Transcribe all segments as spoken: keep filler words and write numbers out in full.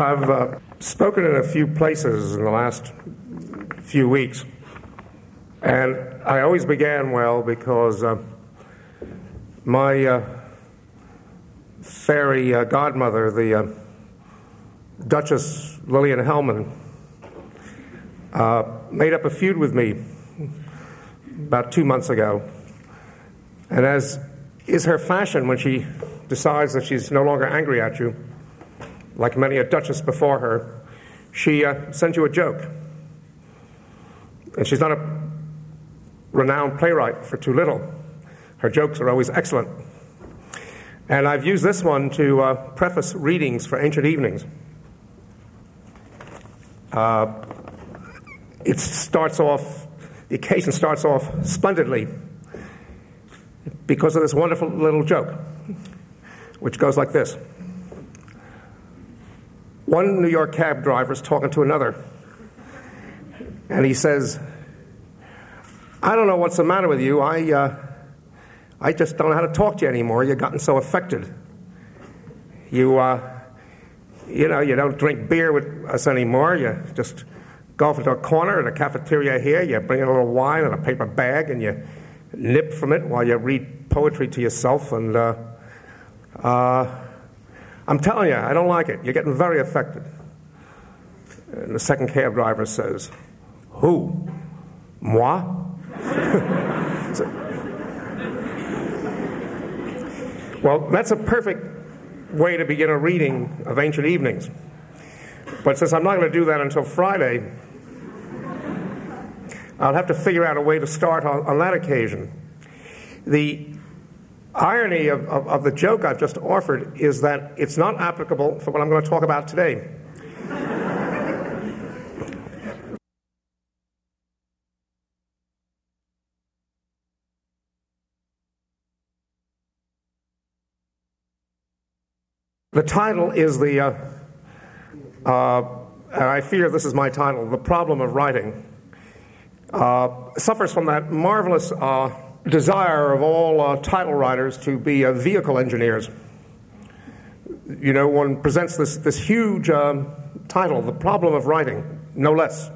I've uh, spoken in a few places in the last few weeks, and I always began well because uh, my uh, fairy uh, godmother, the uh, Duchess Lillian Hellman, uh, made up a feud with me about two months ago. And as is her fashion when she decides that she's no longer angry at you, like many a duchess before her, she uh, sends you a joke. And she's not a renowned playwright for too little. Her jokes are always excellent. And I've used this one to uh, preface readings for Ancient Evenings. Uh, it starts off, the occasion starts off splendidly because of this wonderful little joke, which goes like this. One New York cab driver is talking to another, and he says, I don't know what's the matter with you. I, uh, I just don't know how to talk to you anymore. You've gotten so affected. You, uh, you know, you don't drink beer with us anymore. You just go off into a corner at a cafeteria here. You bring in a little wine in a paper bag, and you nip from it while you read poetry to yourself. And uh, uh, I'm telling you, I don't like it. You're getting very affected. And the second cab driver says, who? Moi? so, well, that's a perfect way to begin a reading of Ancient Evenings. But since I'm not going to do that until Friday, I'll have to figure out a way to start on, on that occasion. The irony of, of, of the joke I've just offered is that it's not applicable for what I'm going to talk about today. The title is the, uh, uh, and I fear this is my title, The Problem of Writing. Uh, suffers from that marvelous uh, desire of all uh, title writers to be uh, vehicle engineers. You know, one presents this, this huge um, title, The Problem of Writing, no less.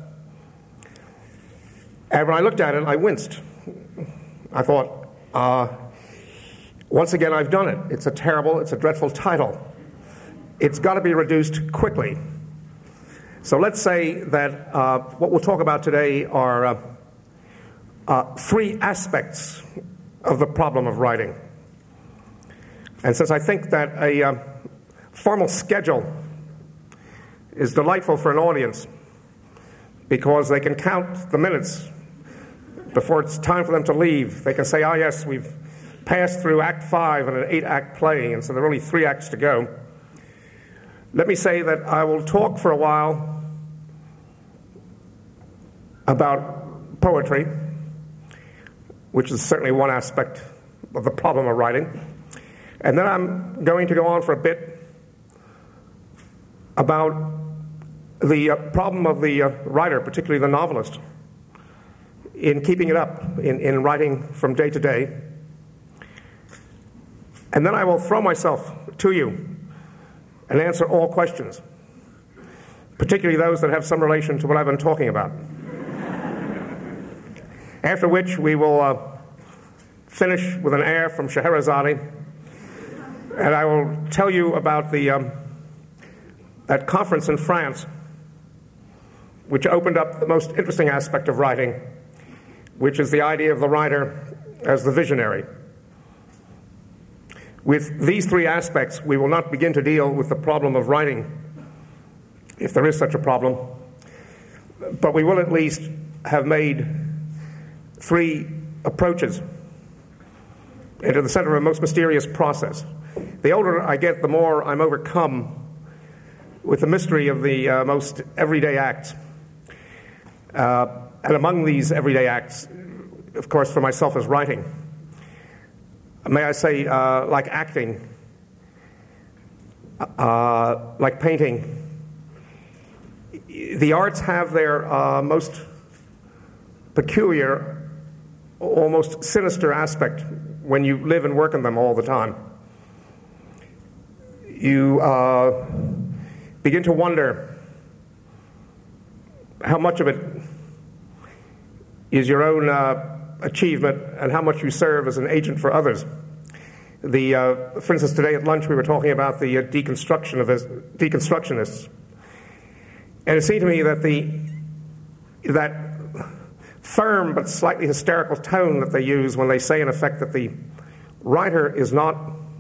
And when I looked at it, I winced. I thought, uh, once again, I've done it. It's a terrible, it's a dreadful title. It's got to be reduced quickly. So let's say that uh, what we'll talk about today are uh, uh, three aspects of the problem of writing. And since I think that a uh, formal schedule is delightful for an audience because they can count the minutes before it's time for them to leave, they can say, oh yes, we've passed through Act Five in an eight-act play, and so there are only three acts to go. Let me say that I will talk for a while about poetry, which is certainly one aspect of the problem of writing. And then I'm going to go on for a bit about the uh, problem of the uh, writer, particularly the novelist, in keeping it up, in, in writing from day to day. And then I will throw myself to you and answer all questions, particularly those that have some relation to what I've been talking about. After which we will uh, finish with an air from Scheherazade, and I will tell you about the um, that conference in France, which opened up the most interesting aspect of writing, which is the idea of the writer as the visionary. With these three aspects, we will not begin to deal with the problem of writing, if there is such a problem, but we will at least have made three approaches into the center of a most mysterious process. The older I get, the more I'm overcome with the mystery of the uh, most everyday acts. Uh, and among these everyday acts, of course, for myself is writing. May I say, uh, like acting, uh, like painting. The arts have their uh, most peculiar, almost sinister aspect when you live and work in them all the time. You uh, begin to wonder how much of it is your own uh, achievement and how much you serve as an agent for others. The, uh, for instance, today at lunch we were talking about the uh, deconstruction of this, deconstructionists, and it seemed to me that the that firm but slightly hysterical tone that they use when they say, in effect, that the writer is not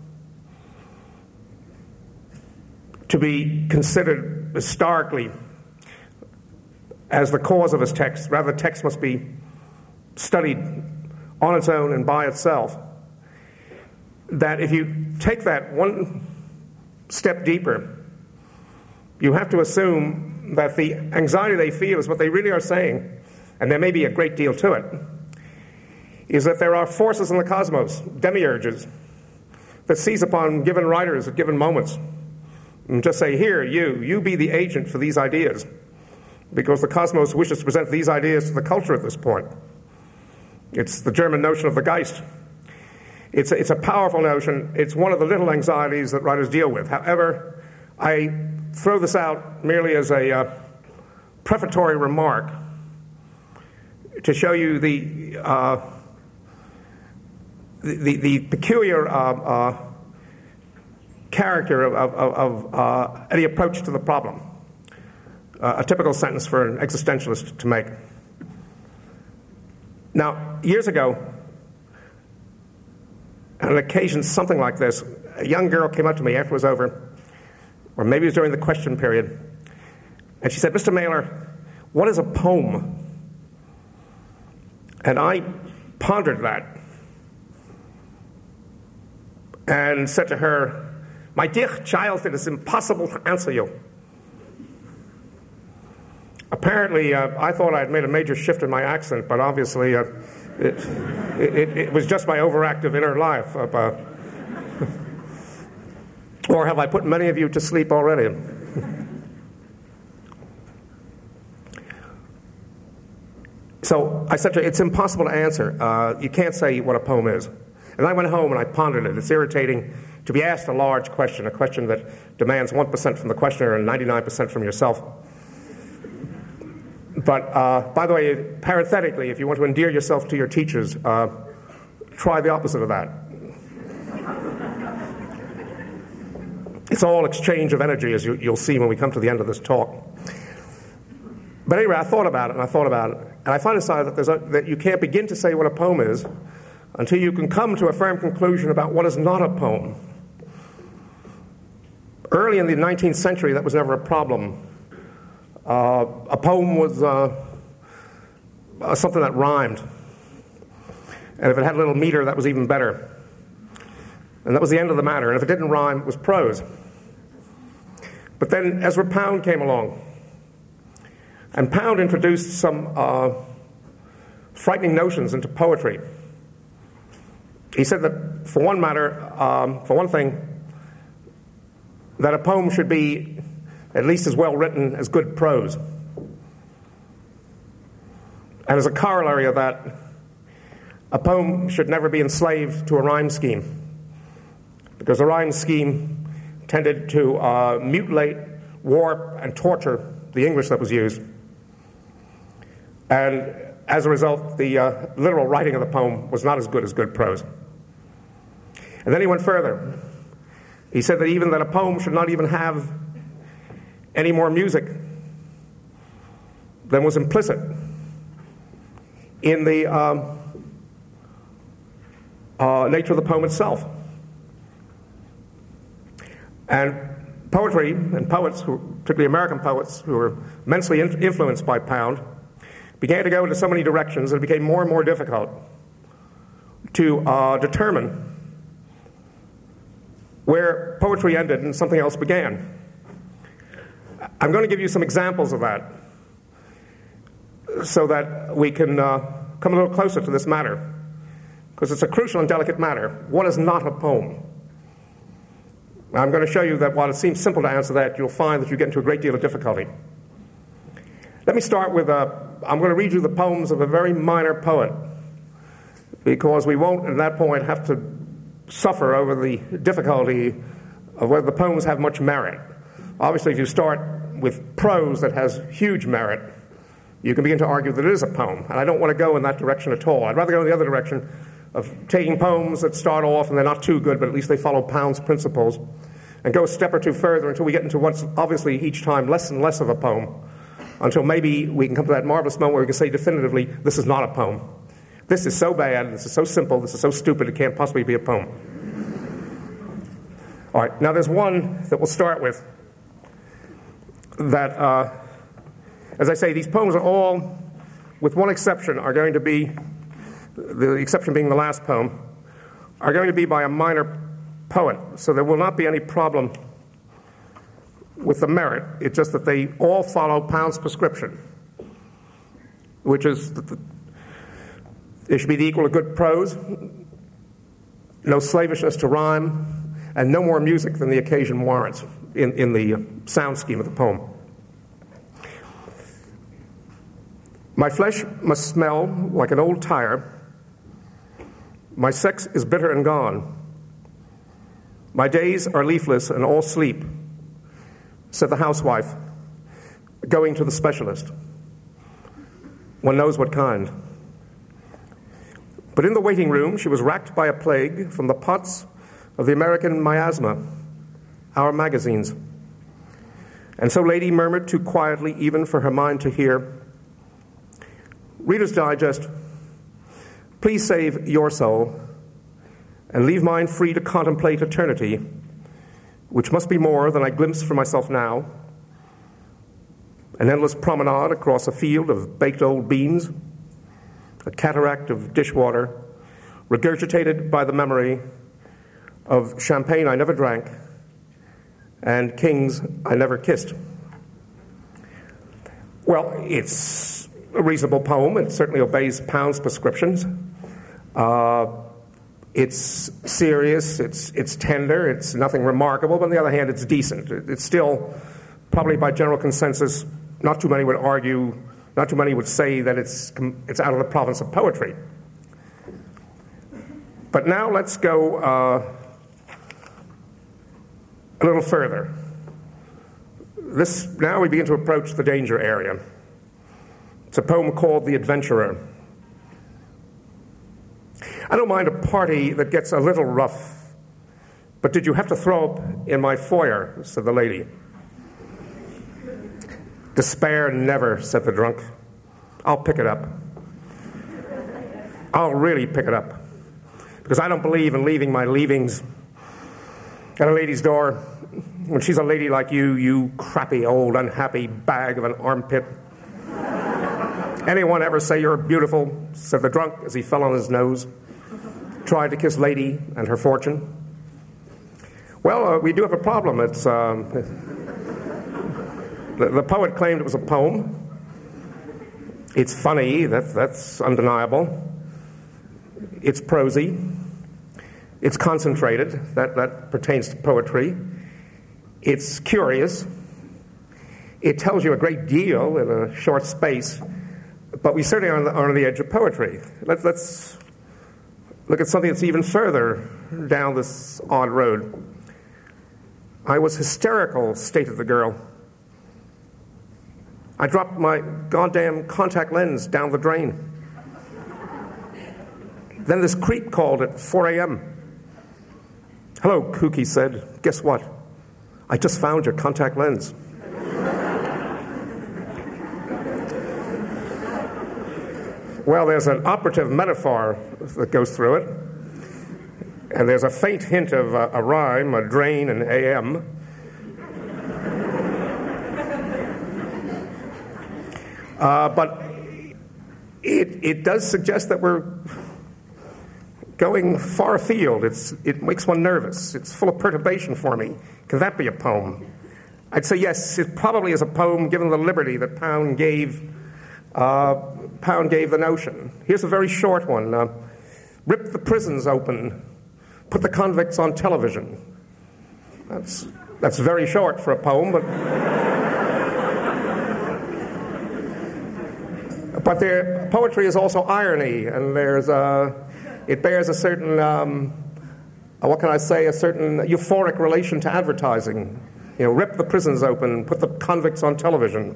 to be considered historically as the cause of his text. Rather, the text must be studied on its own and by itself. That if you take that one step deeper, you have to assume that the anxiety they feel is what they really are saying, and there may be a great deal to it, is that there are forces in the cosmos, demiurges, that seize upon given writers at given moments and just say, here, you, you be the agent for these ideas, because the cosmos wishes to present these ideas to the culture at this point. It's the German notion of the Geist. It's a, it's a powerful notion. It's one of the little anxieties that writers deal with. However, I throw this out merely as a uh, prefatory remark to show you the uh, the, the, the peculiar uh, uh, character of, of, of uh, any approach to the problem. Uh, a typical sentence for an existentialist to make. Now, years ago, on an occasion something like this, a young girl came up to me after it was over, or maybe it was during the question period, and she said, Mister Mailer, what is a poem? And I pondered that and said to her, my dear child, it is impossible to answer you. Apparently, uh, I thought I had made a major shift in my accent, but obviously uh, it, it, it was just my overactive inner life. Of, uh, or have I put many of you to sleep already? So I said to her, it's impossible to answer. Uh, you can't say what a poem is. And I went home and I pondered it. It's irritating to be asked a large question, a question that demands one percent from the questioner and ninety-nine percent from yourself. But, uh, by the way, parenthetically, if you want to endear yourself to your teachers, uh, try the opposite of that. It's all exchange of energy, as you, you'll see when we come to the end of this talk. But anyway, I thought about it, and I thought about it, and I finally decided that, there's a, that you can't begin to say what a poem is until you can come to a firm conclusion about what is not a poem. Early in the nineteenth century, that was never a problem. Uh, a poem was uh, uh, something that rhymed. And if it had a little meter, that was even better. And that was the end of the matter. And if it didn't rhyme, it was prose. But then Ezra Pound came along. And Pound introduced some uh, frightening notions into poetry. He said that, for one matter, um, for one thing, that a poem should be at least as well written as good prose. And as a corollary of that, a poem should never be enslaved to a rhyme scheme, because a rhyme scheme tended to uh, mutilate, warp, and torture the English that was used. And as a result, the uh, literal writing of the poem was not as good as good prose. And then he went further. He said that even that a poem should not even have any more music than was implicit in the um, uh, nature of the poem itself. And poetry and poets, who, particularly American poets, who were immensely in- influenced by Pound, began to go into so many directions that it became more and more difficult to uh, determine where poetry ended and something else began. I'm going to give you some examples of that so that we can uh, come a little closer to this matter, because it's a crucial and delicate matter. What is not a poem? I'm going to show you that while it seems simple to answer that, you'll find that you get into a great deal of difficulty. Let me start with, uh, I'm going to read you the poems of a very minor poet, because we won't at that point have to suffer over the difficulty of whether the poems have much merit. Obviously, if you start with prose that has huge merit, you can begin to argue that it is a poem. And I don't want to go in that direction at all. I'd rather go in the other direction of taking poems that start off and they're not too good, but at least they follow Pound's principles, and go a step or two further until we get into what's obviously each time less and less of a poem, until maybe we can come to that marvelous moment where we can say definitively, this is not a poem. This is so bad, this is so simple, this is so stupid, it can't possibly be a poem. All right, now there's one that we'll start with that, uh, as I say, these poems are all, with one exception, are going to be, the exception being the last poem, are going to be by a minor poet. So there will not be any problem with the merit. It's just that they all follow Pound's prescription, which is that the, there should be the equal of good prose, no slavishness to rhyme, and no more music than the occasion warrants in, in the sound scheme of the poem. My flesh must smell like an old tire. My sex is bitter and gone. My days are leafless and all sleep, said the housewife, going to the specialist. One knows what kind. But in the waiting room, she was racked by a plague from the pots of the American miasma, our magazines. And so Lady murmured too quietly, even for her mind to hear, Reader's Digest, please save your soul and leave mine free to contemplate eternity, which must be more than I glimpse for myself now. An endless promenade across a field of baked old beans, a cataract of dishwater, regurgitated by the memory of champagne I never drank and kings I never kissed. Well, it's a reasonable poem. It certainly obeys Pound's prescriptions. Uh, it's serious, it's it's tender, it's nothing remarkable, but on the other hand, it's decent. It's still, probably by general consensus, not too many would argue, not too many would say that it's it's out of the province of poetry. But now let's go uh, a little further. This now we begin to approach the danger area. It's a poem called The Adventurer. I don't mind a party that gets a little rough, but did you have to throw up in my foyer, said the lady. Despair never, said the drunk. I'll pick it up. I'll really pick it up, because I don't believe in leaving my leavings at a lady's door when she's a lady like you, you crappy old unhappy bag of an armpit. Anyone ever say you're beautiful, said the drunk as he fell on his nose, tried to kiss lady and her fortune. Well, uh, we do have a problem. It's um, the, the poet claimed it was a poem. It's funny, that, that's undeniable. It's prosy. It's concentrated. That, that pertains to poetry. It's curious. It tells you a great deal in a short space. But we certainly are on the, are on the edge of poetry. Let, let's look at something that's even further down this odd road. I was hysterical, stated the girl. I dropped my goddamn contact lens down the drain. Then this creep called at four a.m. Hello, Kook, he said. Guess what? I just found your contact lens. Well, there's an operative metaphor that goes through it, and there's a faint hint of a, a rhyme, a drain, and A M. Uh, but it, it does suggest that we're going far afield. It's, it makes one nervous. It's full of perturbation for me. Can that be a poem? I'd say yes, it probably is a poem, given the liberty that Pound gave uh, Pound gave the notion. Here's a very short one. Uh, Rip the prisons open. Put the convicts on television. That's, that's very short for a poem, but... but there, poetry is also irony, and there's uh, it bears a certain, um, what can I say, a certain euphoric relation to advertising You know, rip the prisons open, put the convicts on television.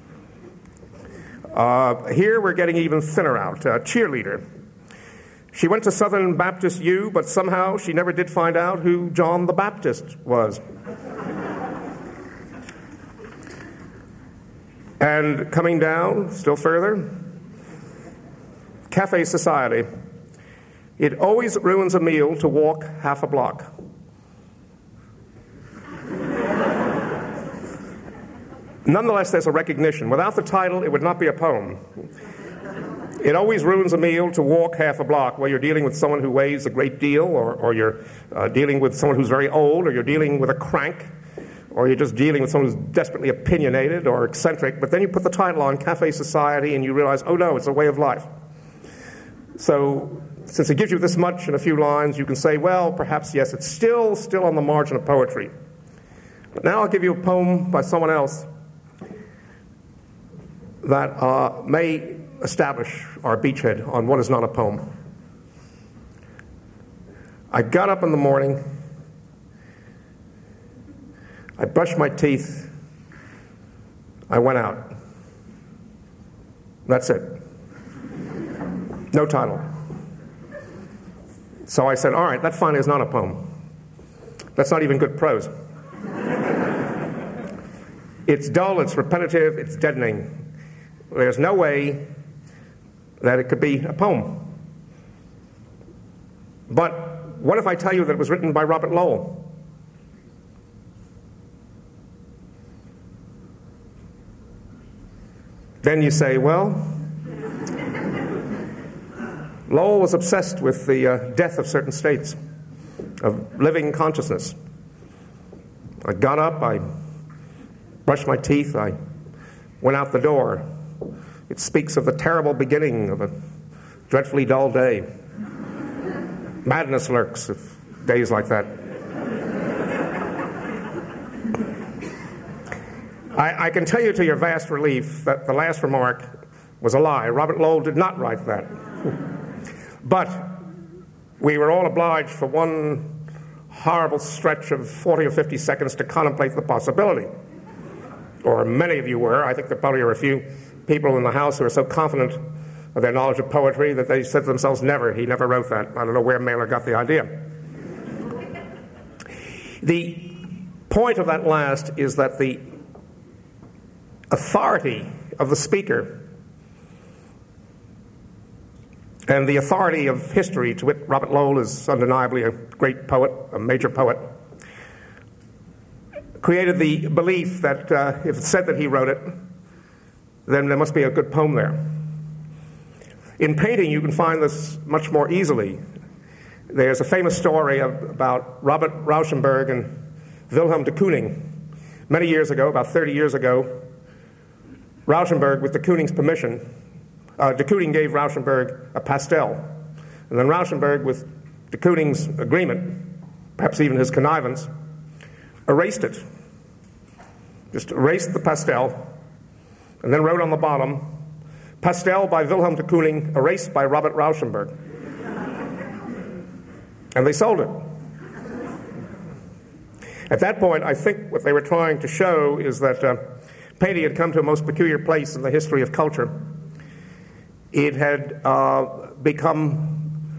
Uh, here we're getting even thinner out. Uh, cheerleader. She went to Southern Baptist U, but somehow she never did find out who John the Baptist was. And coming down still further, Cafe Society. It always ruins a meal to walk half a block. Nonetheless, there's a recognition. Without the title, it would not be a poem. It always ruins a meal to walk half a block, where you're dealing with someone who weighs a great deal, or, or you're uh, dealing with someone who's very old, or you're dealing with a crank, or you're just dealing with someone who's desperately opinionated or eccentric. But then you put the title on, Cafe Society, and you realize, oh no, it's a way of life. So since it gives you this much in a few lines, you can say, well, perhaps, yes, it's still, still on the margin of poetry. But now I'll give you a poem by someone else that uh, may establish our beachhead on what is not a poem. I got up in the morning, I brushed my teeth, I went out. That's it. No title. So I said, all right, that finally is not a poem. That's not even good prose. It's dull, it's repetitive, it's deadening. There's no way that it could be a poem. But what if I tell you that it was written by Robert Lowell? Then you say, well, Lowell was obsessed with the uh, death of certain states of living consciousness. I got up, I brushed my teeth, I went out the door. It speaks of the terrible beginning of a dreadfully dull day. Madness lurks of days like that. I, I can tell you to your vast relief that the last remark was a lie. Robert Lowell did not write that. But we were all obliged for one horrible stretch of forty or fifty seconds to contemplate the possibility. Or many of you were. I think there probably are a few people in the House who are so confident of their knowledge of poetry that they said to themselves, never, he never wrote that. I don't know where Mailer got the idea. The point of that last is that the authority of the speaker and the authority of history, to wit, Robert Lowell is undeniably a great poet, a major poet, created the belief that uh, if it's said that he wrote it, then there must be a good poem there. In painting, you can find this much more easily. There's a famous story of, about Robert Rauschenberg and Wilhelm de Kooning. Many years ago, about thirty years ago, Rauschenberg, with de Kooning's permission, uh, de Kooning gave Rauschenberg a pastel. And then Rauschenberg, with de Kooning's agreement, perhaps even his connivance, erased it. Just erased the pastel, and then wrote on the bottom, pastel by Wilhelm de Kooning, erased by Robert Rauschenberg. And they sold it. At that point, I think what they were trying to show is that uh, painting had come to a most peculiar place in the history of culture. It had uh, become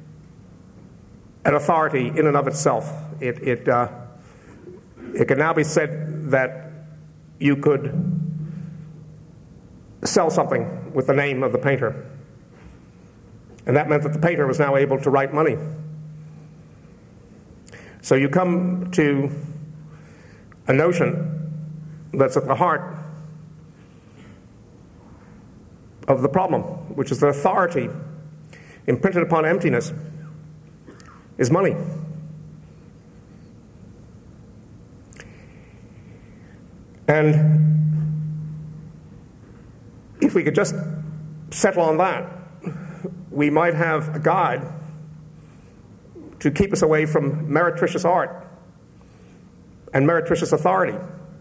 an authority in and of itself. It, it, uh, it can now be said that you could sell something with the name of the painter. And that meant that the painter was now able to write money. So you come to a notion that's at the heart of the problem, which is that authority imprinted upon emptiness is money. And if we could just settle on that, we might have a guide to keep us away from meretricious art and meretricious authority.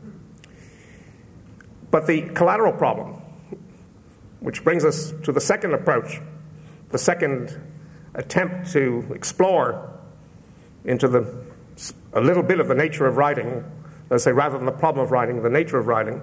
But the collateral problem, which brings us to the second approach, the second attempt to explore into the, a little bit of the nature of writing, let's say, rather than the problem of writing, the nature of writing,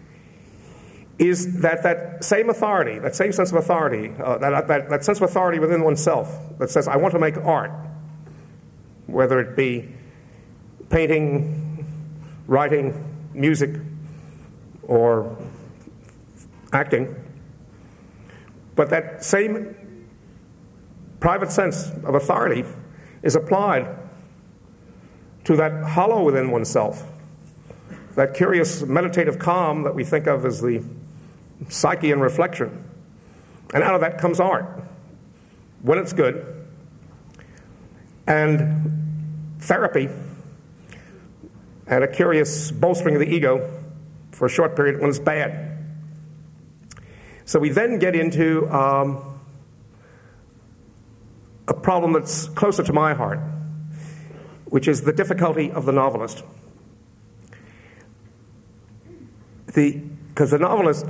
is that that same authority, that same sense of authority, uh, that, that, that sense of authority within oneself that says, I want to make art, whether it be painting, writing, music, or acting, but that same private sense of authority is applied to that hollow within oneself, that curious meditative calm that we think of as the psyche and reflection. And out of that comes art, when it's good, and therapy, and a curious bolstering of the ego for a short period when it's bad. So we then get into um, a problem that's closer to my heart, which is the difficulty of the novelist. The, because the novelist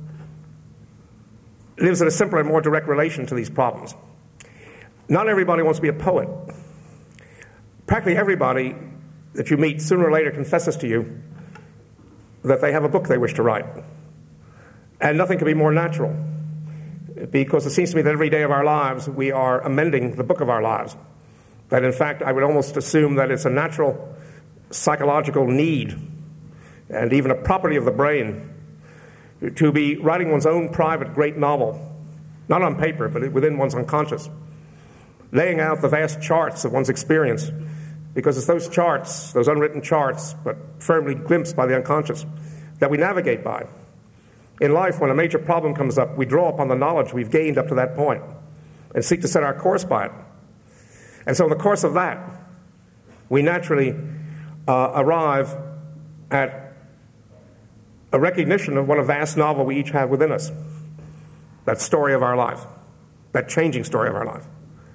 lives in a simpler and more direct relation to these problems. Not everybody wants to be a poet. Practically everybody that you meet sooner or later confesses to you that they have a book they wish to write. And nothing could be more natural, because it seems to me that every day of our lives we are amending the book of our lives. That in fact I would almost assume that it's a natural psychological need and even a property of the brain to be writing one's own private great novel, not on paper, but within one's unconscious, laying out the vast charts of one's experience, because it's those charts, those unwritten charts, but firmly glimpsed by the unconscious, that we navigate by. In life, when a major problem comes up, we draw upon the knowledge we've gained up to that point and seek to set our course by it. And so in the course of that, we naturally uh, arrive at a recognition of what a vast novel we each have within us, that story of our life, that changing story of our life.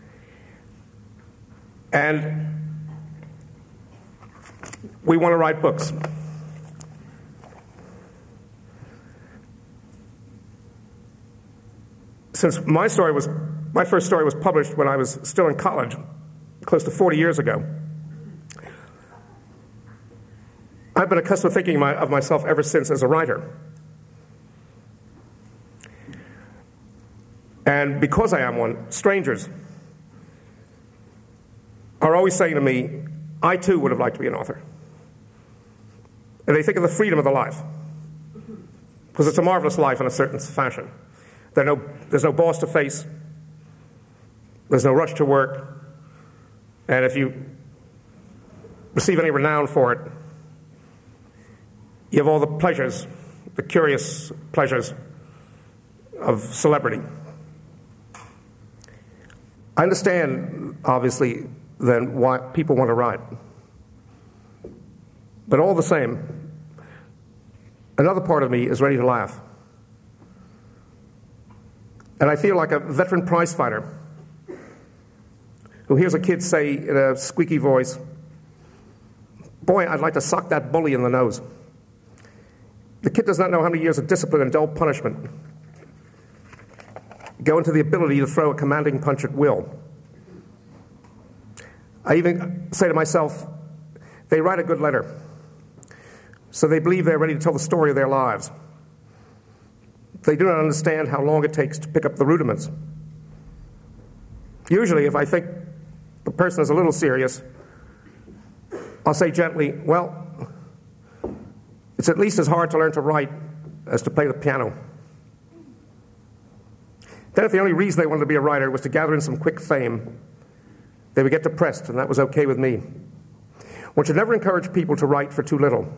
And we want to write books. Since my story was, my first story was published when I was still in college, close to forty years ago, I've been accustomed to thinking my, of myself ever since as a writer. And because I am one, strangers are always saying to me, I too would have liked to be an author. And they think of the freedom of the life, because it's a marvelous life in a certain fashion. There no, there's no boss to face. There's no rush to work. And if you receive any renown for it, you have all the pleasures, the curious pleasures of celebrity. I understand, obviously, then why people want to write. But all the same, another part of me is ready to laugh. And I feel like a veteran prize fighter who hears a kid say in a squeaky voice, boy, I'd like to sock that bully in the nose. The kid does not know how many years of discipline and dull punishment go into the ability to throw a commanding punch at will. I even say to myself, they write a good letter, so they believe they're ready to tell the story of their lives. They do not understand how long it takes to pick up the rudiments. Usually, if I think the person is a little serious, I'll say gently, well, it's at least as hard to learn to write as to play the piano. Then if the only reason they wanted to be a writer was to gather in some quick fame, they would get depressed, and that was okay with me. One should never encourage people to write for too little.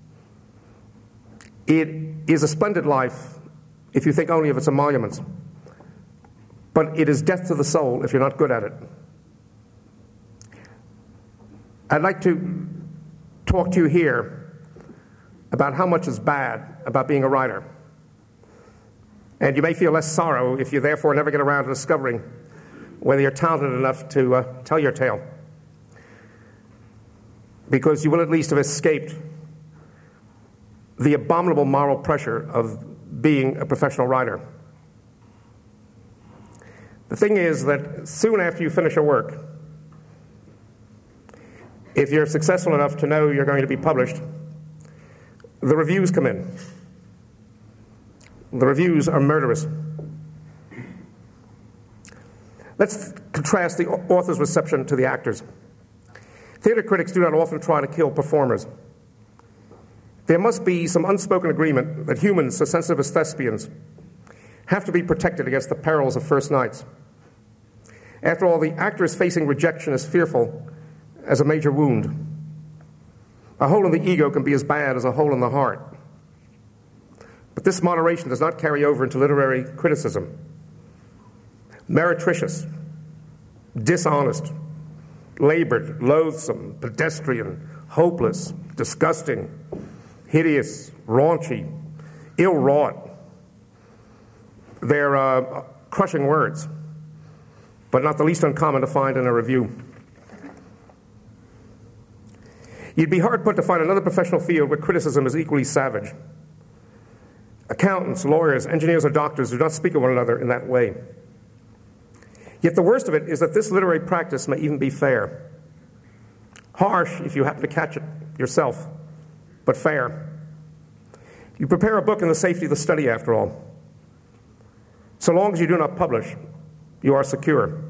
It is a splendid life if you think only of its emoluments, but it is death to the soul if you're not good at it. I'd like to talk to you here about how much is bad about being a writer. And you may feel less sorrow if you therefore never get around to discovering whether you're talented enough to uh, tell your tale, because you will at least have escaped the abominable moral pressure of being a professional writer. The thing is that soon after you finish a work, if you're successful enough to know you're going to be published, the reviews come in. The reviews are murderous. Let's contrast the author's reception to the actors. Theater critics do not often try to kill performers. There must be some unspoken agreement that humans so sensitive as thespians have to be protected against the perils of first nights. After all, the actor is facing rejection as fearful as a major wound. A hole in the ego can be as bad as a hole in the heart. But this moderation does not carry over into literary criticism. Meretricious, dishonest, labored, loathsome, pedestrian, hopeless, disgusting, hideous, raunchy, ill-wrought. They're uh, crushing words, but not the least uncommon to find in a review. You'd be hard put to find another professional field where criticism is equally savage. Accountants, lawyers, engineers, or doctors do not speak of one another in that way. Yet the worst of it is that this literary practice may even be fair. Harsh if you happen to catch it yourself, but fair. You prepare a book in the safety of the study, after all. So long as you do not publish, you are secure.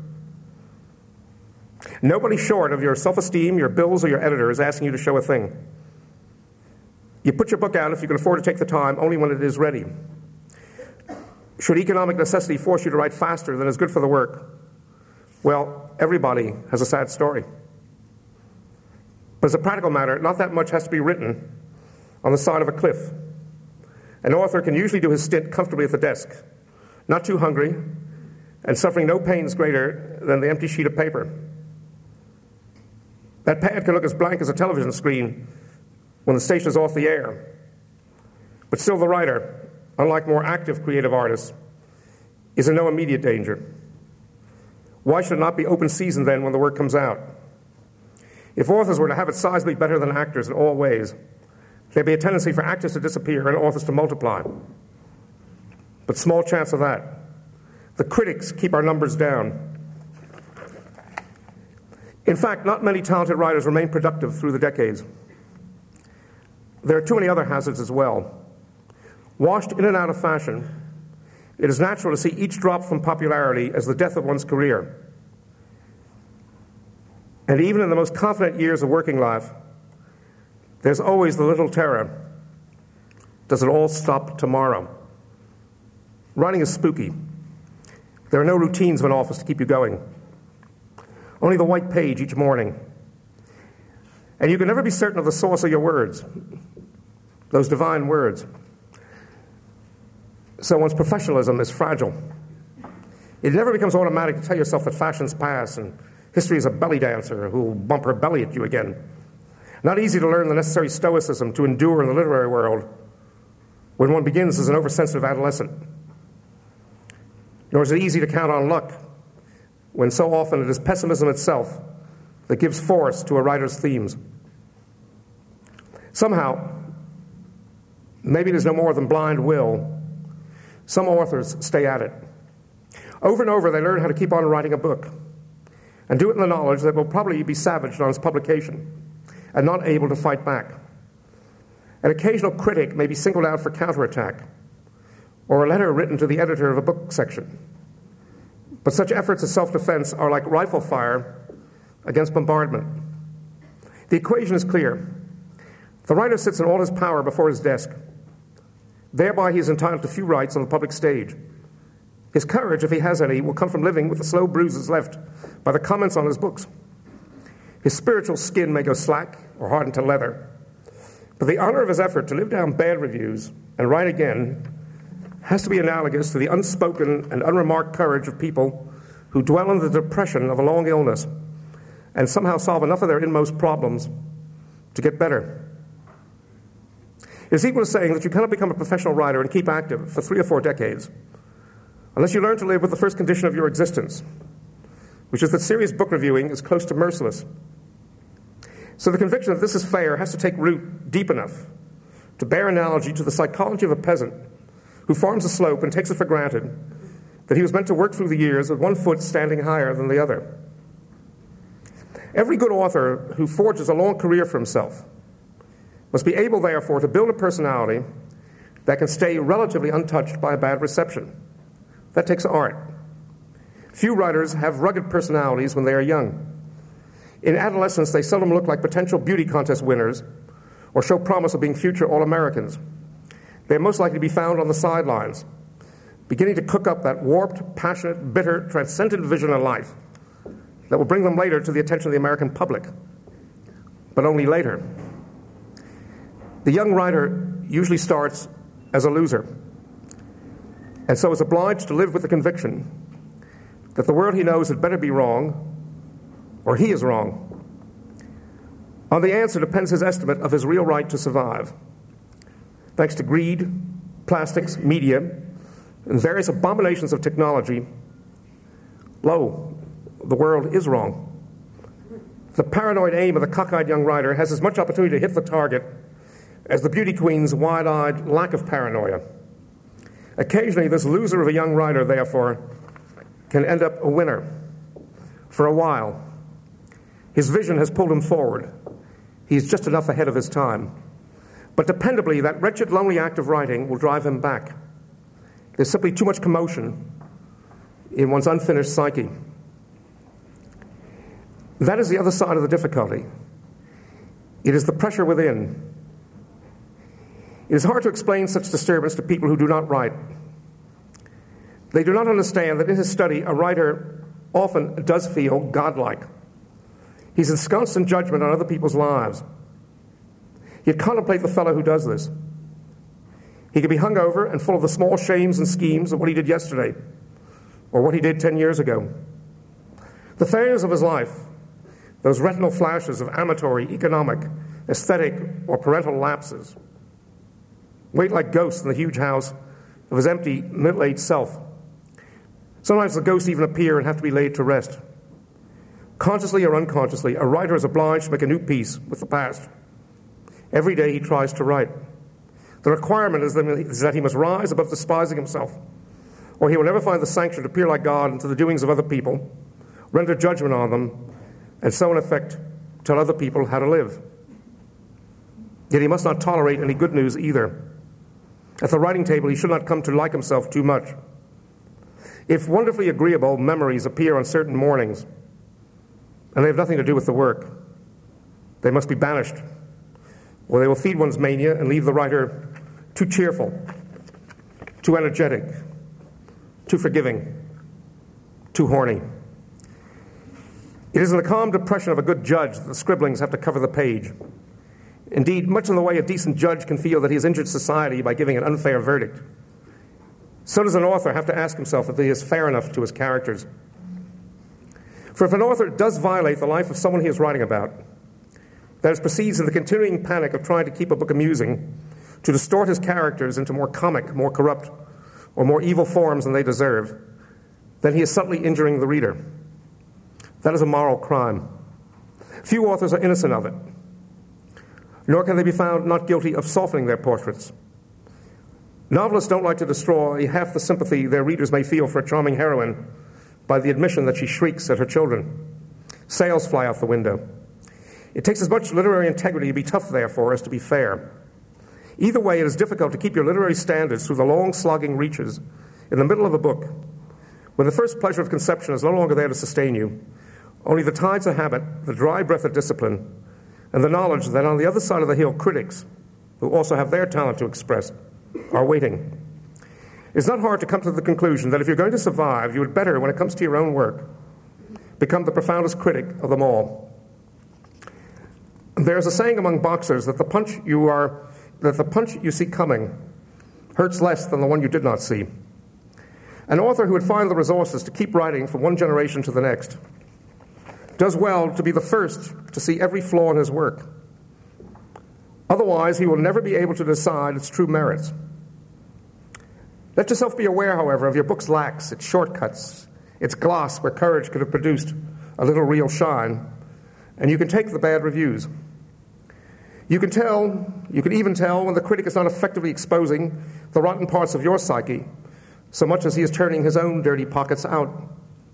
Nobody short of your self-esteem, your bills, or your editor is asking you to show a thing. You put your book out, if you can afford to take the time, only when it is ready. Should economic necessity force you to write faster than is good for the work, well, everybody has a sad story. But as a practical matter, not that much has to be written on the side of a cliff. An author can usually do his stint comfortably at the desk, not too hungry, and suffering no pains greater than the empty sheet of paper. That pad can look as blank as a television screen when the station is off the air. But still the writer, unlike more active creative artists, is in no immediate danger. Why should it not be open season then when the work comes out? If authors were to have it sizably better than actors in all ways, there'd be a tendency for actors to disappear and authors to multiply. But small chance of that. The critics keep our numbers down. In fact, not many talented writers remain productive through the decades. There are too many other hazards as well. Washed in and out of fashion, it is natural to see each drop from popularity as the death of one's career. And even in the most confident years of working life, there's always the little terror. Does it all stop tomorrow? Writing is spooky. There are no routines of an office to keep you going. Only the white page each morning. And you can never be certain of the source of your words, those divine words. So one's professionalism is fragile. It never becomes automatic to tell yourself that fashion's past and history is a belly dancer who will bump her belly at you again. Not easy to learn the necessary stoicism to endure in the literary world when one begins as an oversensitive adolescent. Nor is it easy to count on luck when so often it is pessimism itself that gives force to a writer's themes. Somehow, maybe it is no more than blind will, some authors stay at it. Over and over, they learn how to keep on writing a book and do it in the knowledge that it will probably be savaged on its publication and not able to fight back. An occasional critic may be singled out for counterattack or a letter written to the editor of a book section. But such efforts of self-defense are like rifle fire against bombardment. The equation is clear. The writer sits in all his power before his desk. Thereby he is entitled to few rights on the public stage. His courage, if he has any, will come from living with the slow bruises left by the comments on his books. His spiritual skin may go slack or harden to leather, but the honor of his effort to live down bad reviews and write again has to be analogous to the unspoken and unremarked courage of people who dwell in the depression of a long illness and somehow solve enough of their inmost problems to get better. It is equal to saying that you cannot become a professional writer and keep active for three or four decades unless you learn to live with the first condition of your existence, which is that serious book reviewing is close to merciless. So the conviction that this is fair has to take root deep enough to bear analogy to the psychology of a peasant who farms a slope and takes it for granted that he was meant to work through the years with one foot standing higher than the other. Every good author who forges a long career for himself must be able, therefore, to build a personality that can stay relatively untouched by a bad reception. That takes art. Few writers have rugged personalities when they are young. In adolescence, they seldom look like potential beauty contest winners or show promise of being future All-Americans. They are most likely to be found on the sidelines, beginning to cook up that warped, passionate, bitter, transcendent vision of life that will bring them later to the attention of the American public, but only later. The young writer usually starts as a loser, and so is obliged to live with the conviction that the world he knows had better be wrong, or he is wrong. On the answer depends his estimate of his real right to survive. Thanks to greed, plastics, media, and various abominations of technology, lo, the world is wrong. The paranoid aim of the cockeyed young writer has as much opportunity to hit the target as the beauty queen's wide-eyed lack of paranoia. Occasionally, this loser of a young writer, therefore, can end up a winner for a while. His vision has pulled him forward. He's just enough ahead of his time. But dependably, that wretched, lonely act of writing will drive him back. There's simply too much commotion in one's unfinished psyche. That is the other side of the difficulty. It is the pressure within. It is hard to explain such disturbance to people who do not write. They do not understand that in his study, a writer often does feel godlike. He's ensconced in judgment on other people's lives. Yet contemplate the fellow who does this. He can be hungover and full of the small shames and schemes of what he did yesterday or what he did ten years ago. The failures of his life, those retinal flashes of amatory, economic, aesthetic, or parental lapses, wait like ghosts in the huge house of his empty, middle-aged self. Sometimes the ghosts even appear and have to be laid to rest. Consciously or unconsciously, a writer is obliged to make a new peace with the past. Every day he tries to write. The requirement is that he must rise above despising himself, or he will never find the sanction to peer like God into the doings of other people, render judgment on them, and so in effect tell other people how to live. Yet he must not tolerate any good news either. At the writing table, he should not come to like himself too much. If wonderfully agreeable memories appear on certain mornings, and they have nothing to do with the work, they must be banished, or they will feed one's mania and leave the writer too cheerful, too energetic, too forgiving, too horny. It is in the calm depression of a good judge that the scribblings have to cover the page. Indeed, much in the way a decent judge can feel that he has injured society by giving an unfair verdict, so does an author have to ask himself if he is fair enough to his characters. For if an author does violate the life of someone he is writing about, that proceeds in the continuing panic of trying to keep a book amusing, to distort his characters into more comic, more corrupt, or more evil forms than they deserve, then he is subtly injuring the reader. That is a moral crime. Few authors are innocent of it, nor can they be found not guilty of softening their portraits. Novelists don't like to destroy half the sympathy their readers may feel for a charming heroine by the admission that she shrieks at her children. Sales fly out the window. It takes as much literary integrity to be tough, therefore, as to be fair. Either way, it is difficult to keep your literary standards through the long, slogging reaches in the middle of a book, when the first pleasure of conception is no longer there to sustain you. Only the tides of habit, the dry breath of discipline, and the knowledge that on the other side of the hill, critics, who also have their talent to express, are waiting. It's not hard to come to the conclusion that if you're going to survive, you had better, when it comes to your own work, become the profoundest critic of them all. There's a saying among boxers that the punch you are, that the punch you see coming hurts less than the one you did not see. An author who would find the resources to keep writing from one generation to the next does well to be the first to see every flaw in his work. Otherwise, he will never be able to decide its true merits. Let yourself be aware, however, of your book's lacks, its shortcuts, its gloss where courage could have produced a little real shine, and you can take the bad reviews. You can tell, you can even tell when the critic is not effectively exposing the rotten parts of your psyche so much as he is turning his own dirty pockets out.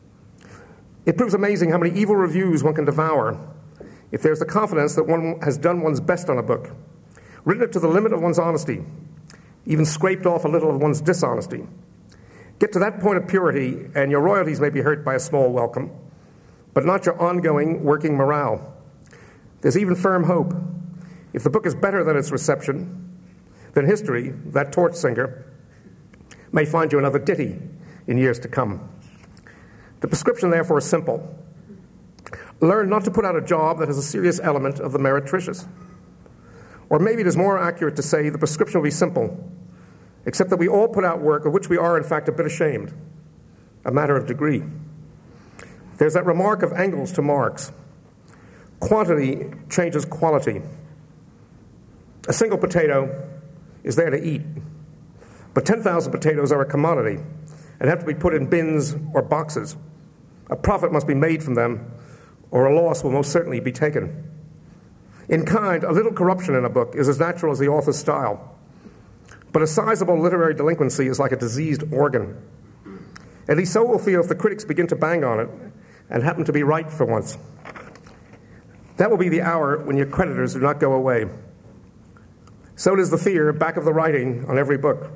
It proves amazing how many evil reviews one can devour if there's the confidence that one has done one's best on a book, written it to the limit of one's honesty, even scraped off a little of one's dishonesty. Get to that point of purity, and your royalties may be hurt by a small welcome, but not your ongoing working morale. There's even firm hope. If the book is better than its reception, then history, that torch singer, may find you another ditty in years to come. The prescription, therefore, is simple. Learn not to put out a job that has a serious element of the meretricious. Or maybe it is more accurate to say the prescription will be simple, except that we all put out work of which we are, in fact, a bit ashamed, a matter of degree. There's that remark of Engels to Marx: quantity changes quality. A single potato is there to eat, but ten thousand potatoes are a commodity and have to be put in bins or boxes. A profit must be made from them, or a loss will most certainly be taken. In kind, a little corruption in a book is as natural as the author's style, but a sizable literary delinquency is like a diseased organ. At least so we'll feel if the critics begin to bang on it and happen to be right for once. That will be the hour when your creditors do not go away. So does the fear back of the writing on every book.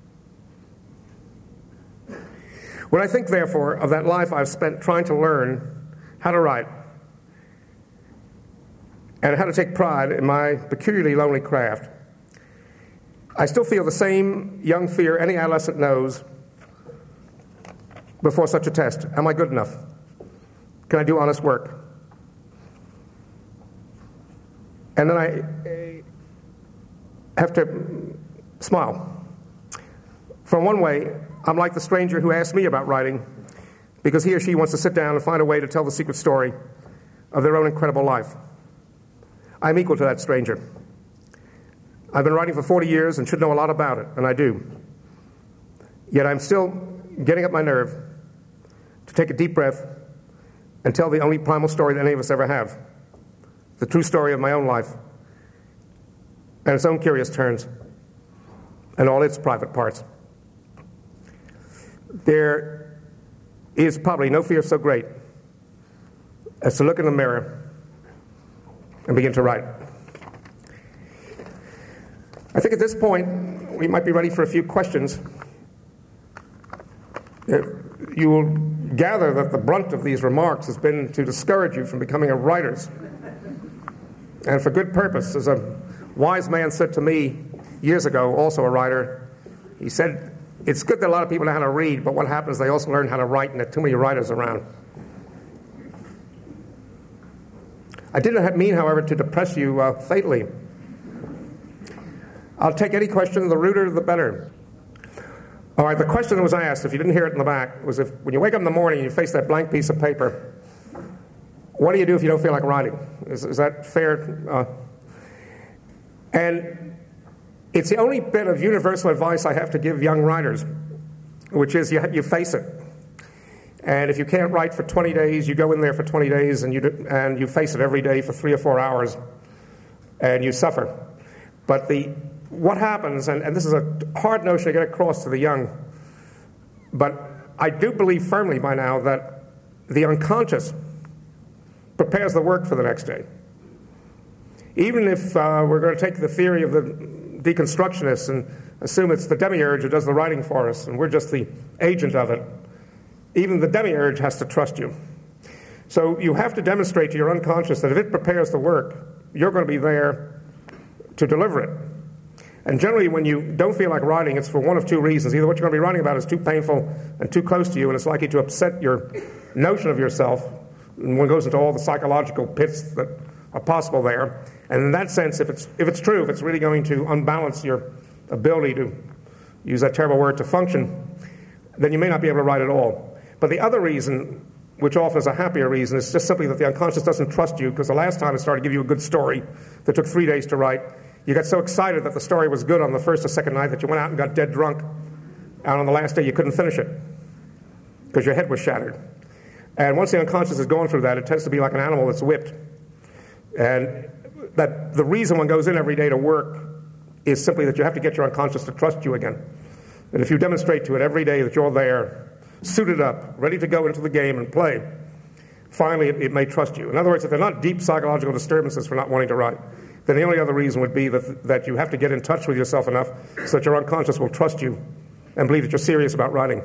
When I think, therefore, of that life I've spent trying to learn how to write and how to take pride in my peculiarly lonely craft, I still feel the same young fear any adolescent knows before such a test. Am I good enough? Can I do honest work? And then I have to smile. From one way, I'm like the stranger who asked me about writing because he or she wants to sit down and find a way to tell the secret story of their own incredible life. I'm equal to that stranger. I've been writing for forty years and should know a lot about it, and I do. Yet I'm still getting up my nerve to take a deep breath and tell the only primal story that any of us ever have, the true story of my own life, and its own curious turns, and all its private parts. There is probably no fear so great as to look in the mirror and begin to write. I think at this point, we might be ready for a few questions. You will gather that the brunt of these remarks has been to discourage you from becoming a writers, and for good purpose. As a wise man said to me years ago, also a writer, he said, it's good that a lot of people know how to read, but what happens, they also learn how to write, and there are too many writers around. I didn't mean, however, to depress you uh, fatally. I'll take any question, the ruder the better. All right, the question that was asked, if you didn't hear it in the back, was if when you wake up in the morning and you face that blank piece of paper, what do you do if you don't feel like writing? Is, is that fair? Uh, and it's the only bit of universal advice I have to give young writers, which is you, you face it. And if you can't write for twenty days, you go in there for twenty days and you, do, and you face it every day for three or four hours, and you suffer. But the what happens, and, and this is a hard notion to get across to the young, but I do believe firmly by now that the unconscious prepares the work for the next day. Even if uh, we're going to take the theory of the deconstructionists and assume it's the demiurge who does the writing for us, and we're just the agent of it, even the demiurge has to trust you. So you have to demonstrate to your unconscious that if it prepares the work, you're going to be there to deliver it. And generally, when you don't feel like writing, it's for one of two reasons. Either what you're going to be writing about is too painful and too close to you, and it's likely to upset your notion of yourself, and one goes into all the psychological pits that are possible there. And in that sense, if it's if it's true, if it's really going to unbalance your ability to use that terrible word to function, then you may not be able to write at all. But the other reason, which often is a happier reason, is just simply that the unconscious doesn't trust you, because the last time it started to give you a good story that took three days to write, you got so excited that the story was good on the first or second night that you went out and got dead drunk, and on the last day you couldn't finish it because your head was shattered. And once the unconscious is going through that, it tends to be like an animal that's whipped. And that the reason one goes in every day to work is simply that you have to get your unconscious to trust you again. And if you demonstrate to it every day that you're there, suited up, ready to go into the game and play, finally it, it may trust you. In other words, if they're not deep psychological disturbances for not wanting to write, then the only other reason would be that, that you have to get in touch with yourself enough so that your unconscious will trust you and believe that you're serious about writing.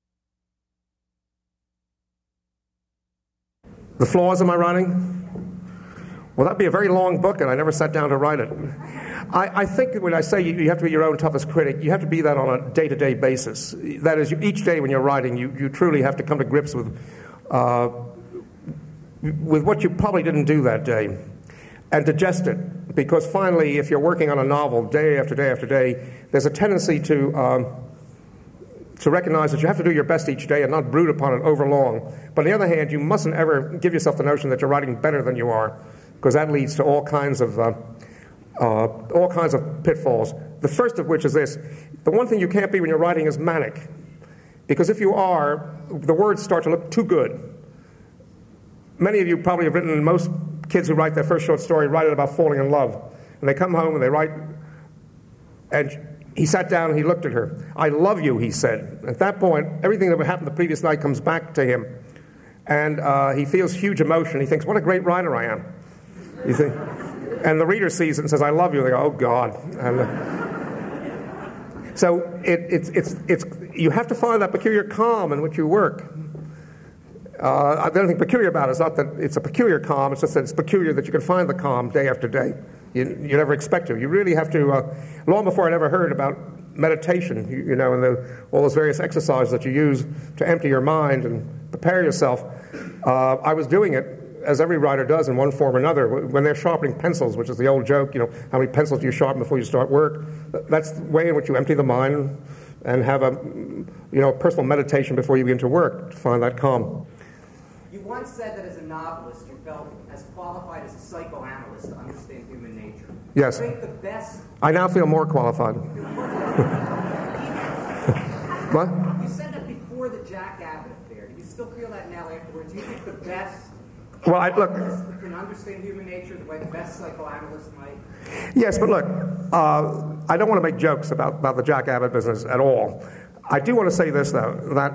The flaws of my writing? Well, that'd be a very long book, and I never sat down to write it. I, I think when I say you, you have to be your own toughest critic, you have to be that on a day-to-day basis. That is, you, each day when you're writing, you, you truly have to come to grips with uh, with what you probably didn't do that day and digest it. Because finally, if you're working on a novel day after day after day, there's a tendency to um, to recognize that you have to do your best each day and not brood upon it overlong. But on the other hand, you mustn't ever give yourself the notion that you're writing better than you are, because that leads to all kinds of uh, uh, all kinds of pitfalls. The first of which is this: the one thing you can't be when you're writing is manic, because if you are, the words start to look too good. Many of you probably have written, most kids who write their first short story write it about falling in love, and they come home and they write, and he sat down and he looked at her. "I love you," he said. At that point, everything that happened the previous night comes back to him, and uh, he feels huge emotion. He thinks, "What a great writer I am." You think, and the reader sees it and says, "I love you." They go, "Oh God." And, uh, so it, it's it's it's you have to find that peculiar calm in which you work. Uh, the only thing peculiar about it is not that it's a peculiar calm; it's just that it's peculiar that you can find the calm day after day. You, you never expect to. You really have to. Uh, long before I'd ever heard about meditation, you, you know, and the, all those various exercises that you use to empty your mind and prepare yourself, uh, I was doing it, as every writer does in one form or another. When they're sharpening pencils, which is the old joke, you know, how many pencils do you sharpen before you start work? That's the way in which you empty the mind and have a, you know, personal meditation before you begin to work to find that calm. You once said that as a novelist, you felt as qualified as a psychoanalyst to understand human nature. Yes. I think the best. I now feel more qualified. What? You said that before the Jack Abbott affair. Do you still feel that now afterwards? Do you think the best Well, I, look, can understand human nature the way the best psychoanalyst might? Yes, but look, uh, I don't want to make jokes about, about the Jack Abbott business at all. I do want to say this, though, that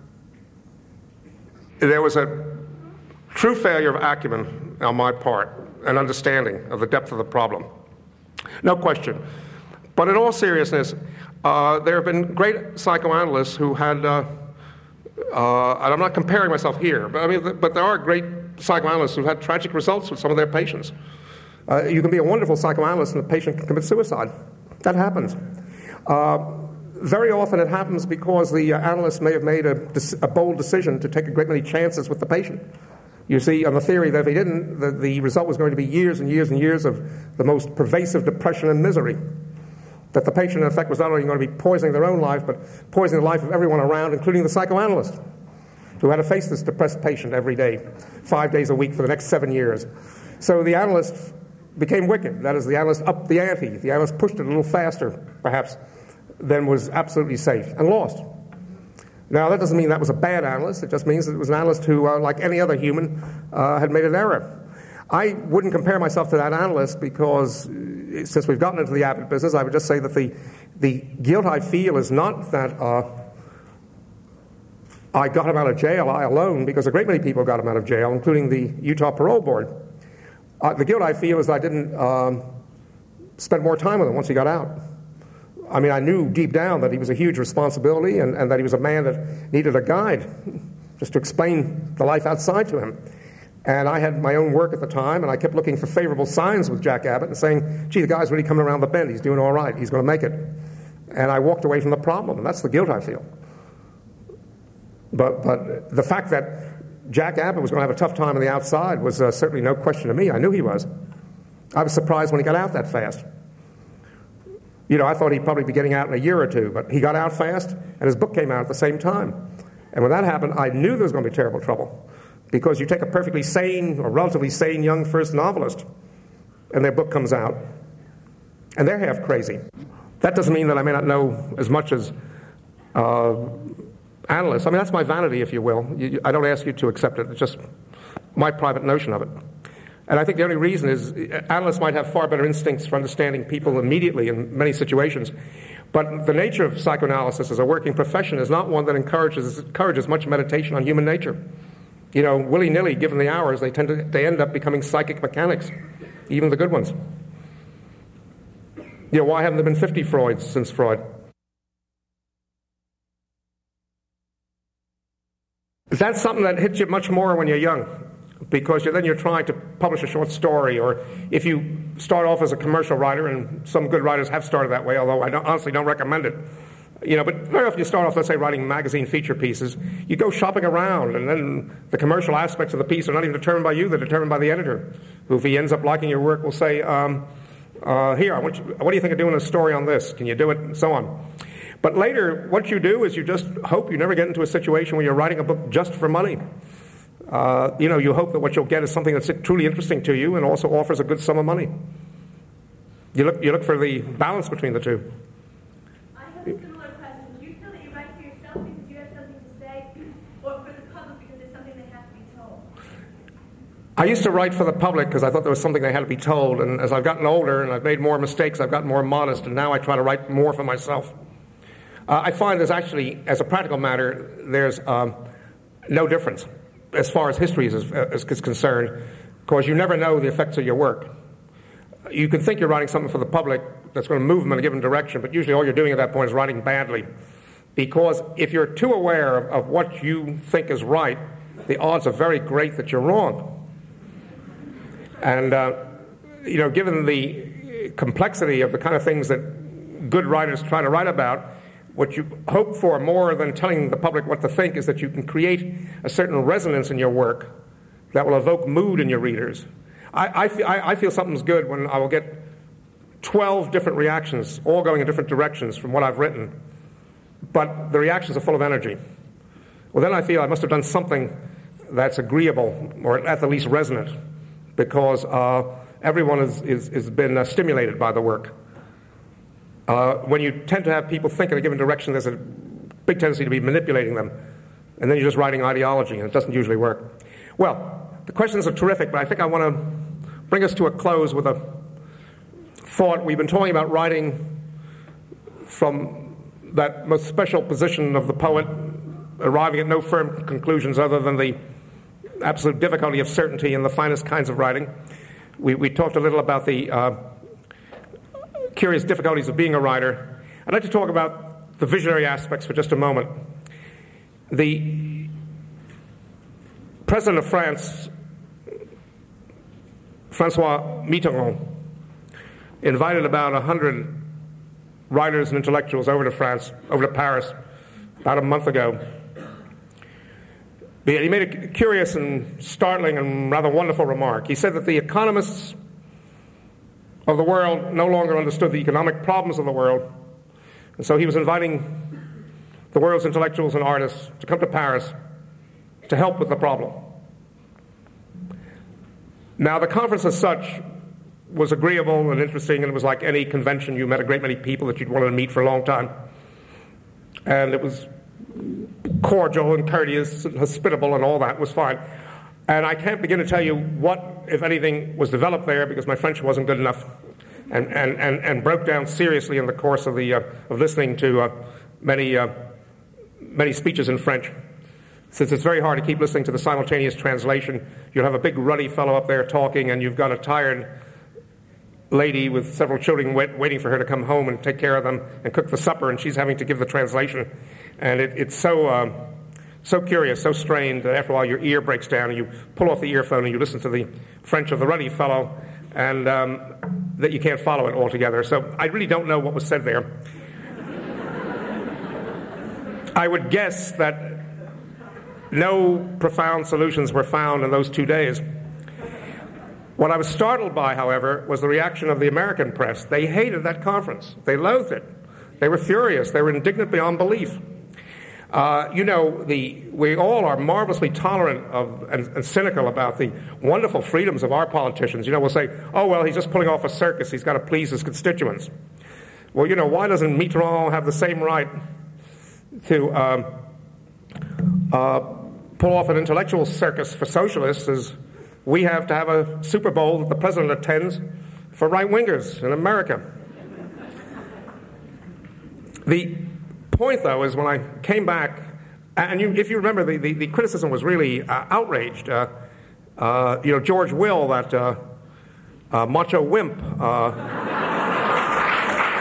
there was a true failure of acumen on my part, an understanding of the depth of the problem. No question. But in all seriousness, uh, there have been great psychoanalysts who had, uh, uh, and I'm not comparing myself here, but I mean, but there are great psychoanalysts who've had tragic results with some of their patients. Uh, you can be a wonderful psychoanalyst and the patient can commit suicide. That happens. Uh, very often it happens because the uh, analyst may have made a, a bold decision to take a great many chances with the patient. You see, on the theory that if he didn't, the, the result was going to be years and years and years of the most pervasive depression and misery. That the patient, in effect, was not only going to be poisoning their own life, but poisoning the life of everyone around, including the psychoanalyst, who had to face this depressed patient every day, five days a week for the next seven years. So the analyst became wicked. That is, the analyst upped the ante. The analyst pushed it a little faster, perhaps, than was absolutely safe, and lost. Now, that doesn't mean that was a bad analyst. It just means that it was an analyst who, uh, like any other human, uh, had made an error. I wouldn't compare myself to that analyst because, uh, since we've gotten into the Abbott business, I would just say that the, the guilt I feel is not that uh, I got him out of jail, I alone, because a great many people got him out of jail, including the Utah Parole Board. Uh, the guilt I feel is that I didn't um, spend more time with him once he got out. I mean, I knew deep down that he was a huge responsibility and, and that he was a man that needed a guide just to explain the life outside to him. And I had my own work at the time, and I kept looking for favorable signs with Jack Abbott and saying, gee, the guy's really coming around the bend. He's doing all right. He's going to make it. And I walked away from the problem, and that's the guilt I feel. But, but the fact that Jack Abbott was going to have a tough time on the outside was uh, certainly no question to me. I knew he was. I was surprised when he got out that fast. You know, I thought he'd probably be getting out in a year or two, but he got out fast, and his book came out at the same time. And when that happened, I knew there was going to be terrible trouble, because you take a perfectly sane or relatively sane young first novelist, and their book comes out, and they're half crazy. That doesn't mean that I may not know as much as uh, analysts. I mean, that's my vanity, if you will. You, I don't ask you to accept it. It's just my private notion of it. And I think the only reason is analysts might have far better instincts for understanding people immediately in many situations. But the nature of psychoanalysis as a working profession is not one that encourages, encourages much meditation on human nature. You know, willy-nilly, given the hours, they tend to they end up becoming psychic mechanics, even the good ones. You know, why haven't there been fifty Freuds since Freud? That's something that hits you much more when you're young, because you're, then you're trying to publish a short story, or if you start off as a commercial writer, and some good writers have started that way, although I don't, honestly don't recommend it. You know, but very often you start off, let's say, writing magazine feature pieces. You go shopping around, and then the commercial aspects of the piece are not even determined by you, they're determined by the editor, who, if he ends up liking your work, will say, um, uh, here, I want you, what do you think of doing a story on this? Can you do it? And so on. But later, what you do is you just hope you never get into a situation where you're writing a book just for money. Uh, you know, you hope that what you'll get is something that's truly interesting to you and also offers a good sum of money. You look, you look for the balance between the two. I have a similar question. Do you feel that you write for yourself because you have something to say, or for the public because it's something they have to be told? I used to write for the public because I thought there was something they had to be told, and as I've gotten older and I've made more mistakes, I've gotten more modest, and now I try to write more for myself. Uh, I find there's actually, as a practical matter, there's um, no difference as far as history is, is, is concerned, because you never know the effects of your work. You can think you're writing something for the public that's going to move them in a given direction, but usually all you're doing at that point is writing badly. Because if you're too aware of, of what you think is right, the odds are very great that you're wrong. And, uh, you know, given the complexity of the kind of things that good writers try to write about, what you hope for more than telling the public what to think is that you can create a certain resonance in your work that will evoke mood in your readers. I, I, feel, I, I feel something's good when I will get twelve different reactions, all going in different directions from what I've written, but the reactions are full of energy. Well, then I feel I must have done something that's agreeable, or at the least resonant, because uh, everyone has is, is been uh, stimulated by the work. Uh, when you tend to have people think in a given direction, there's a big tendency to be manipulating them, and then you're just writing ideology, and it doesn't usually work. Well, the questions are terrific, but I think I want to bring us to a close with a thought. We've been talking about writing from that most special position of the poet, arriving at no firm conclusions other than the absolute difficulty of certainty in the finest kinds of writing. We, we talked a little about the uh, curious difficulties of being a writer. I'd like to talk about the visionary aspects for just a moment. The President of France, Francois Mitterrand, invited about a hundred writers and intellectuals over to France, over to Paris, about a month ago. He made a curious and startling and rather wonderful remark. He said that the economists of the world no longer understood the economic problems of the world, and so he was inviting the world's intellectuals and artists to come to Paris to help with the problem. Now, the conference as such was agreeable and interesting, and it was like any convention. You met a great many people that you'd wanted to meet for a long time. And it was cordial and courteous and hospitable, and all that was fine. And I can't begin to tell you what, if anything, was developed there, because my French wasn't good enough, and, and, and, and broke down seriously in the course of, the, uh, of listening to uh, many, uh, many speeches in French. Since it's very hard to keep listening to the simultaneous translation, you'll have a big ruddy fellow up there talking, and you've got a tired lady with several children wait, waiting for her to come home and take care of them and cook the supper, and she's having to give the translation. And it, it's so uh, so curious, so strained, that after a while your ear breaks down, and you pull off the earphone and you listen to the French of the ruddy fellow, and um, that you can't follow it altogether. So I really don't know what was said there. I would guess that no profound solutions were found in those two days. What I was startled by, however, was the reaction of the American press. They hated that conference. They loathed it. They were furious. They were indignant beyond belief. Uh, you know, the, we all are marvelously tolerant of and, and cynical about the wonderful freedoms of our politicians. You know, we'll say, oh, well, he's just pulling off a circus. He's got to please his constituents. Well, you know, why doesn't Mitterrand have the same right to um, uh, pull off an intellectual circus for socialists as we have to have a Super Bowl that the president attends for right-wingers in America? The point, though, is when I came back, and you, if you remember, the, the, the criticism was really uh, outraged. Uh, uh, you know, George Will, that uh, uh, macho wimp, uh,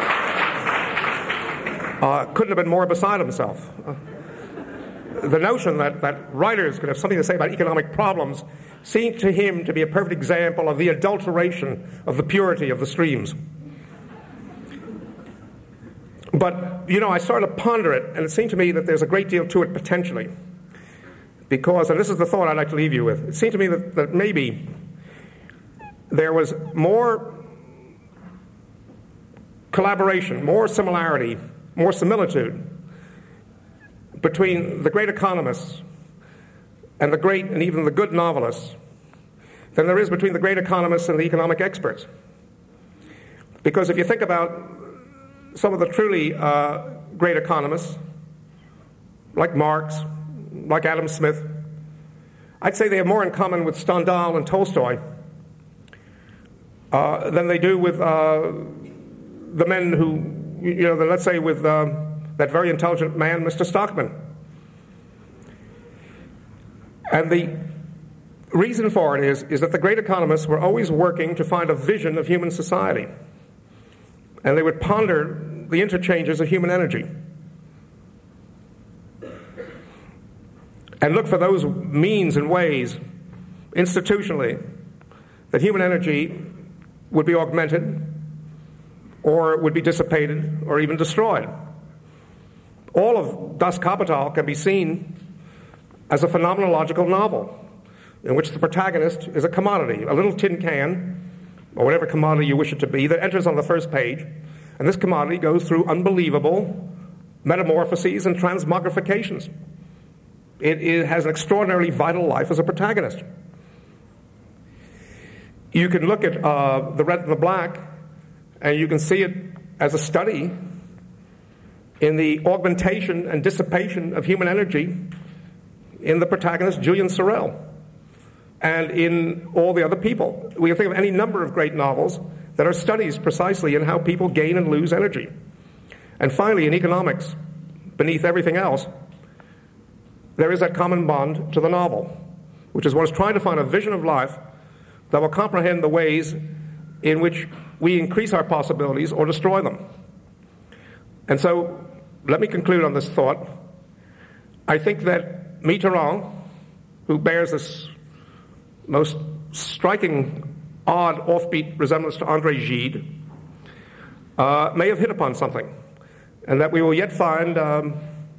uh, couldn't have been more beside himself. Uh, the notion that, that writers could have something to say about economic problems seemed to him to be a perfect example of the adulteration of the purity of the streams. But, you know, I started to ponder it, and it seemed to me that there's a great deal to it potentially. Because, and this is the thought I'd like to leave you with, it seemed to me that, that maybe there was more collaboration, more similarity, more similitude between the great economists and the great and even the good novelists than there is between the great economists and the economic experts. Because if you think about some of the truly uh, great economists, like Marx, like Adam Smith, I'd say they have more in common with Stendhal and Tolstoy uh, than they do with uh, the men who, you know, the, let's say with uh, that very intelligent man, Mister Stockman. And the reason for it is, is that the great economists were always working to find a vision of human society. And they would ponder the interchanges of human energy and look for those means and ways, institutionally, that human energy would be augmented or would be dissipated or even destroyed. All of Das Kapital can be seen as a phenomenological novel in which the protagonist is a commodity, a little tin can, or whatever commodity you wish it to be, that enters on the first page, and this commodity goes through unbelievable metamorphoses and transmogrifications. It, it has an extraordinarily vital life as a protagonist. You can look at uh, The Red and the Black, and you can see it as a study in the augmentation and dissipation of human energy in the protagonist, Julian Sorel, and in all the other people. We can think of any number of great novels that are studies precisely in how people gain and lose energy. And finally, in economics, beneath everything else, there is that common bond to the novel, which is one is trying to find a vision of life that will comprehend the ways in which we increase our possibilities or destroy them. And so, let me conclude on this thought. I think that Mitterrand, who bears this most striking, odd, offbeat resemblance to André Gide, uh, may have hit upon something, and that we will yet find um,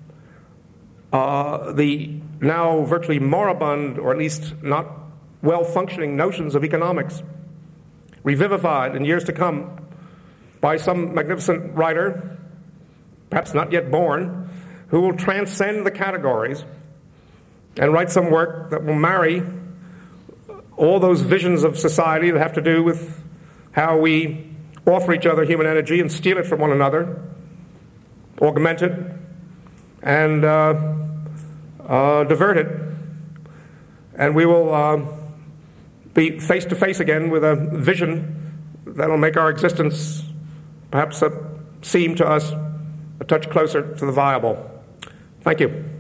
uh, the now virtually moribund, or at least not well-functioning notions of economics revivified in years to come by some magnificent writer, perhaps not yet born, who will transcend the categories and write some work that will marry all those visions of society that have to do with how we offer each other human energy and steal it from one another, augment it, and uh, uh, divert it. And we will uh, be face to face again with a vision that will make our existence perhaps uh, seem to us a touch closer to the viable. Thank you.